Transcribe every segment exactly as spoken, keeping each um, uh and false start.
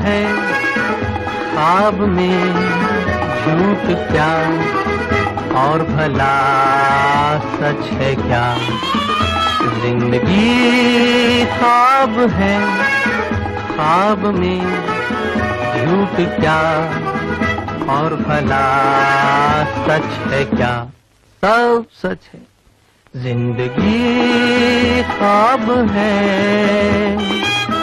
है ख्वाब में झूठ क्या, और भला सच है क्या। जिंदगी ख्वाब है, ख्वाब में झूठ क्या, और भला सच है क्या। सब सच है, जिंदगी ख्वाब है।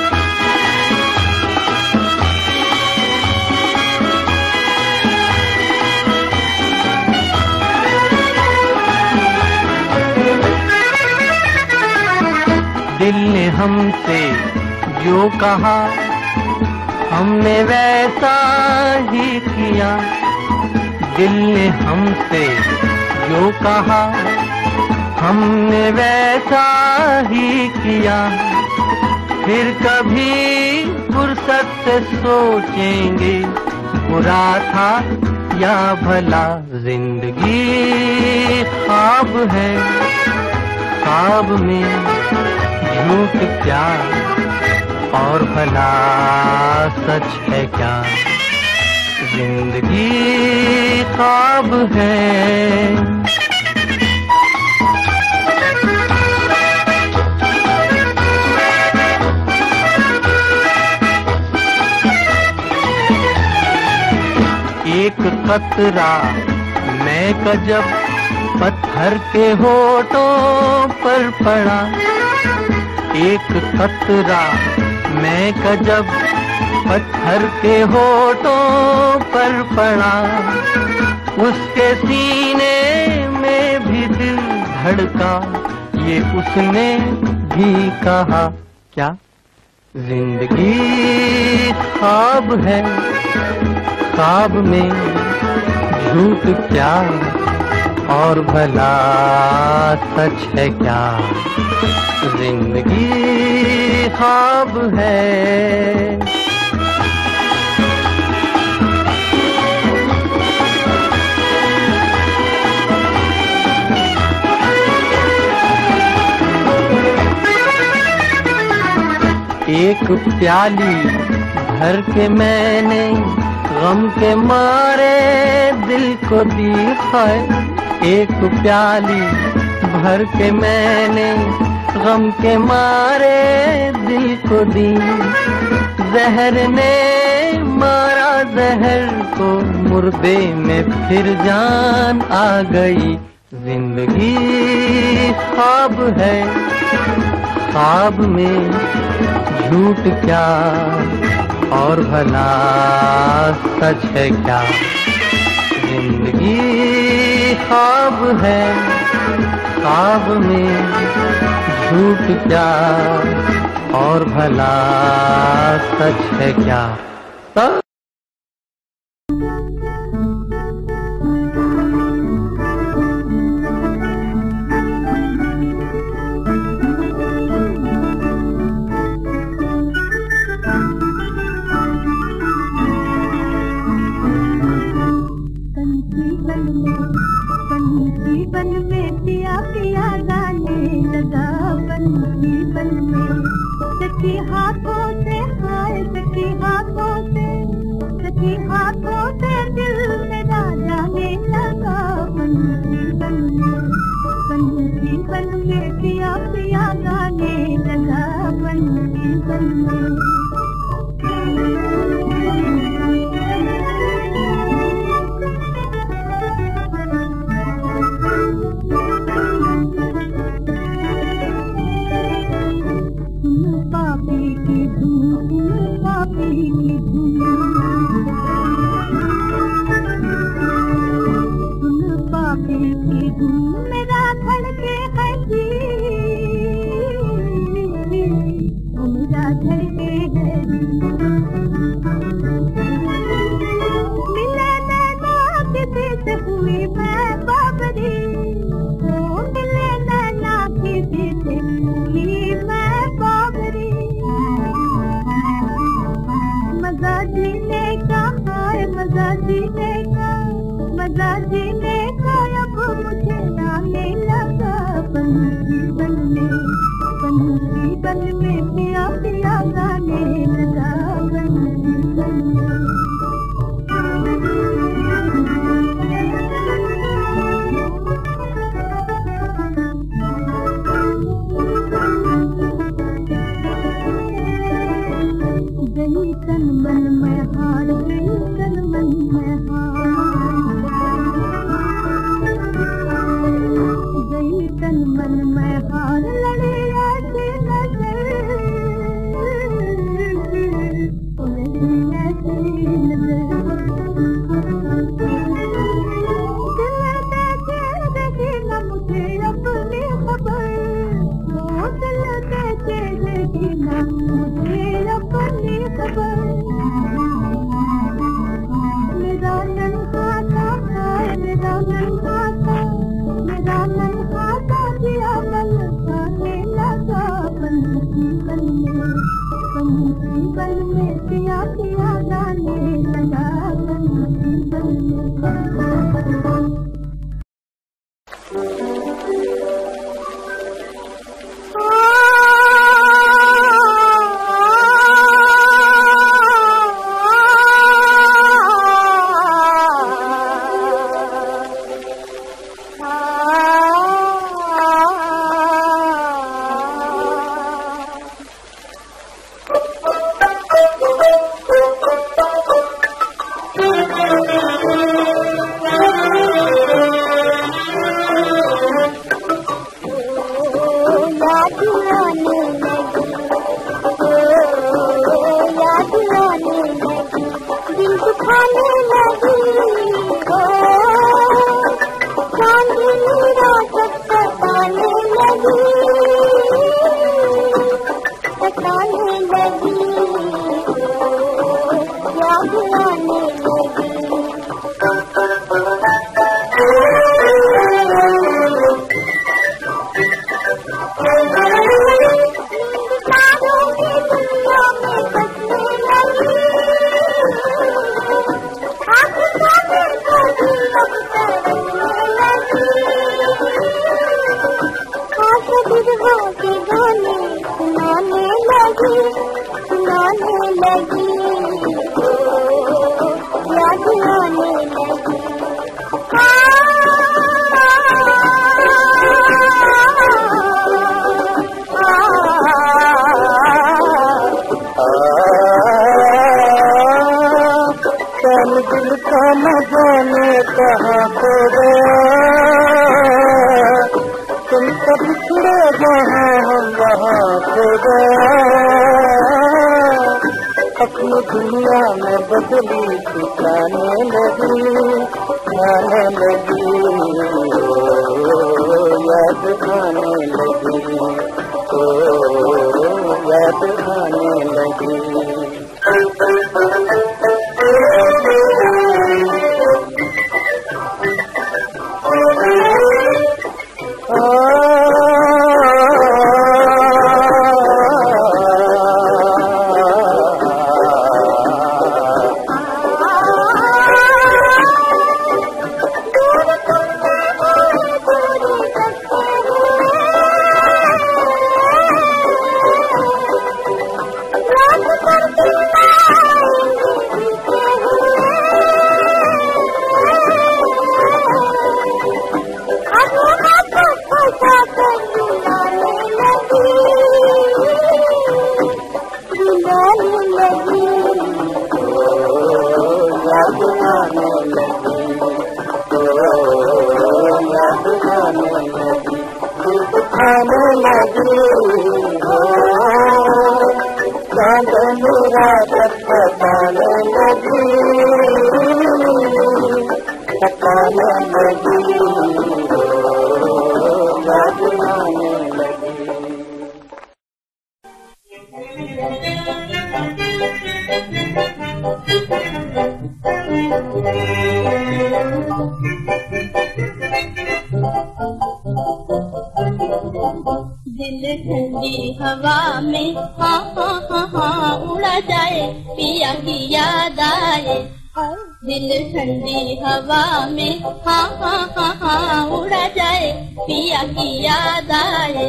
दिल ने हमसे जो कहा हमने वैसा ही किया। दिल ने हमसे जो कहा हमने वैसा ही किया। फिर कभी फुर्सत से सोचेंगे बुरा था या भला। जिंदगी ख्वाब है, ख्वाब में झूठ क्या, और भला सच है क्या। जिंदगी ख्वाब है। एक कतरा मैं कजब पत्थर के होठों पर पड़ा। एक कतरा मैं कजब पत्थर के होठों पर पड़ा। उसके सीने में भी दिल धड़का, ये उसने भी कहा क्या। जिंदगी ख्वाब है, ख्वाब में झूठ क्या, और भला सच है क्या। जिंदगी ख्वाब है। एक प्याली भर के मैंने गम के मारे दिल को दी है। एक प्याली भर के मैंने गम के मारे दिल को दी। जहर ने मारा जहर को, मुर्दे में फिर जान आ गई। जिंदगी ख्वाब है, ख्वाब में झूठ क्या, और भला सच है क्या। जिंदगी ख्वाब है, ख्वाब में झूठ क्या, और भला सच है क्या। सब बन में पिया पिया गाने लगा। बंसी बन में सखी हाथों से, हाय सखी हाथों से, सखी हाथों से दिल मेरा जाने लगा। बंसी बन में, बंसी बन में पिया पिया गाने लगा। बंसी बन में मेरा धड़के है जी, मेरा धड़के है। मिले नैना किसी से हुई मैं बाबरी, ओ मिले नैना किसी से हुई मैं बाबरी। मजा जीने का है, मजा जीने का, मजा जीने का अब मुझे आने लगा। बंसी बन में, बंसी बन में पिया पिया गाने लगा। बंसी सताने लगी, याद आने लगी। सुनाने लगी, याद आने लगी। चल दिल का न जाने कहाँ खो गया, तुम सब बिछड़े जहाँ हम वहाँ खो गया। अपनी दुनिया में बदली ठिकाने लगी, आने लगी, ओ याद आने लगी, ओ याद आने लगी। आने लगी, चांद मेरा सताने लगी, सताने लगी, याद आने लगी। दिल ठंडी हवा में हाँ हाँ हाँ हाँ उड़ा जाए, पिया की याद आए। दिल ठंडी हवा में हाँ हाँ हाँ हाँ उड़ा जाए, पिया की याद आए।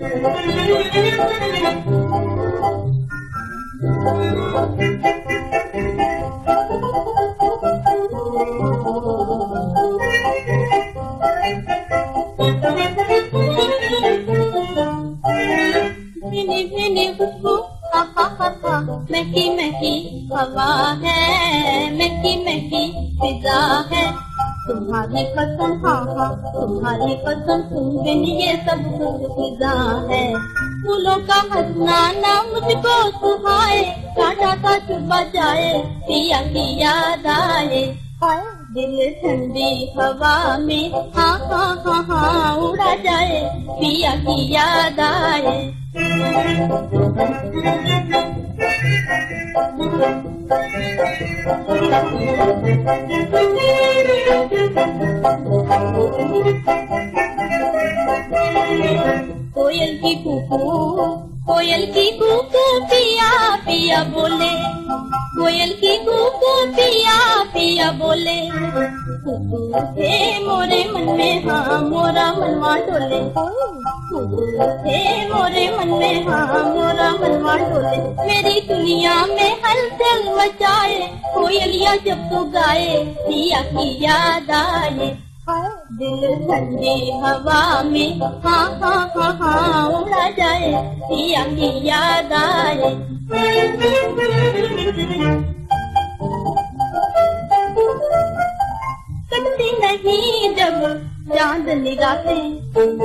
भिनी भिनी खुशबू हा हा हा हा, महकी महकी हवा है, महकी महकी फिजा है। तुम्हारी पसंद हाँ हाँ तुम्हारी पसंद, तुम बिन ये सब कुछ फिजा है। फूलों का हंसना ना मुझको सुहाए, कांटा का चुभा जाए, पिया की याद आए। दिल ठंडी हवा में हाँ हाँ हाँ हाँ उड़ा जाए, पिया की याद आए। कोयल की कुकू कोयल की कुकू पिया पिया बोले, कोयल की कुकू पिया पिया बोले। कुकू थे मोरे मन में हाँ मोरा मनवा डोले, कुकू थे मोरे मन में हाँ मोरा मनवा डोले। मेरी दुनिया में हलचल मचाए, कोयलिया जब तो गाए, पिया की याद आए। दिल ठंडी हवा में हाँ हाँ हाँ हाँ उड़ा जाए, पिया की याद आए। कटती नहीं जब चांद निगाहें,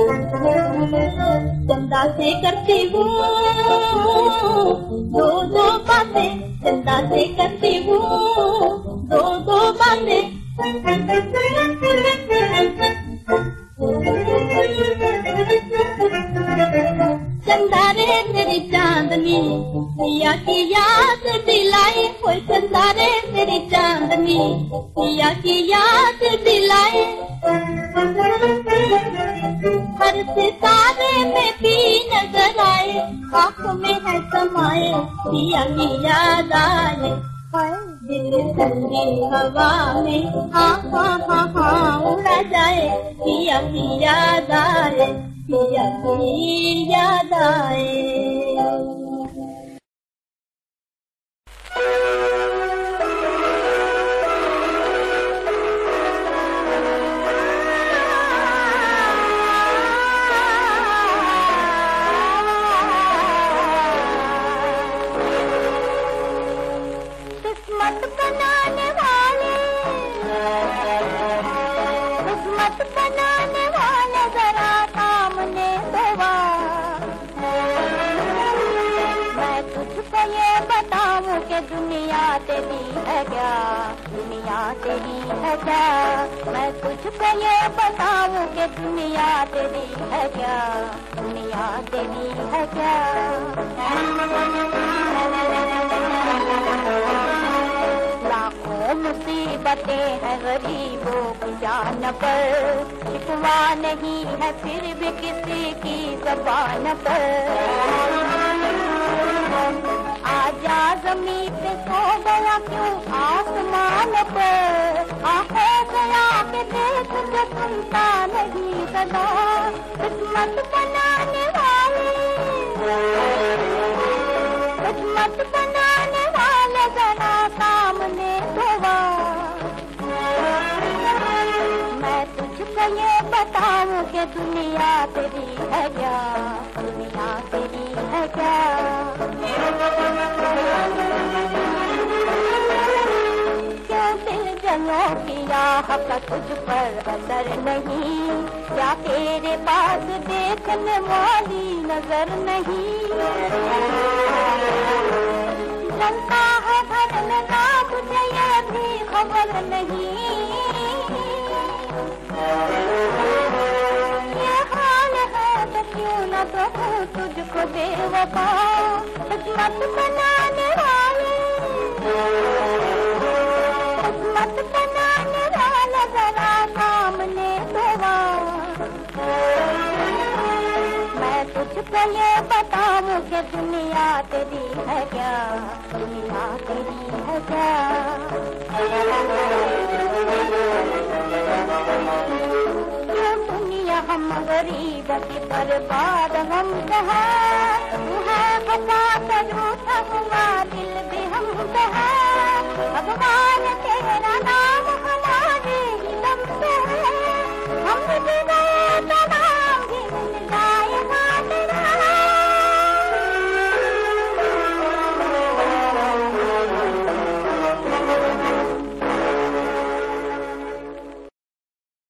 चंदा से करती हूँ दो दो बातें, चंदा से करती हूँ दो दो बातें। चांदनी, पिया की याद दिलाए कोई सितारे तेरी चांदनी, पिया की याद दिलाए। हर सितारे में भी नजर आए, आँखों में है समाए, पिया की याद आए। दिल ठंडी हवा में हाँ हाँ हाँ हाँ उड़ा जाए, पिया की याद आए, पिया की याद आए। किस्मत बनाने वाले, किस्मत बनाने वाले जरा सामने तो आ। मैं तुझको ये बताऊं कि दुनिया तेरी है क्या, दुनिया तेरी है क्या। मैं तुझको ये बताऊं कि दुनिया तेरी है क्या, दुनिया तेरी है क्या। मुसीबतें हैं गरीबों की जान पर, शिकवा नहीं है फिर भी किसी की ज़बान पर। आजा ज़मीन पे सो गया क्यों आसमान पर, आहो गया कि देख के सुनता नहीं सदा। किस्मत बनाने वाले, किस्मत बनाने वाले जरा सामने तो आ। मैं तुझको ये बताऊं कि दुनिया तेरी है क्या, दुनिया तेरी है क्या। क्यों दिल जलों की राह का तुझ पर असर नहीं, क्या तेरे पास देखने वाली नजर नहीं। जनता है घर में ना तुझे ये भी खबर नहीं, ये हाल है तो क्यों न कहूँ तुझको बेवफा। किस्मत बनाने वाले, किस्मत बनाने वाले जरा सामने तो आ। मैं तुझको ये बताऊं कि दुनिया तेरी है क्या, दुनिया तेरी है क्या। ये दुनिया हम गरीब की बर्बाद हम कहा, है खता का झूठा हुआ दिल भी हम कहा। भगवान तेरा नाम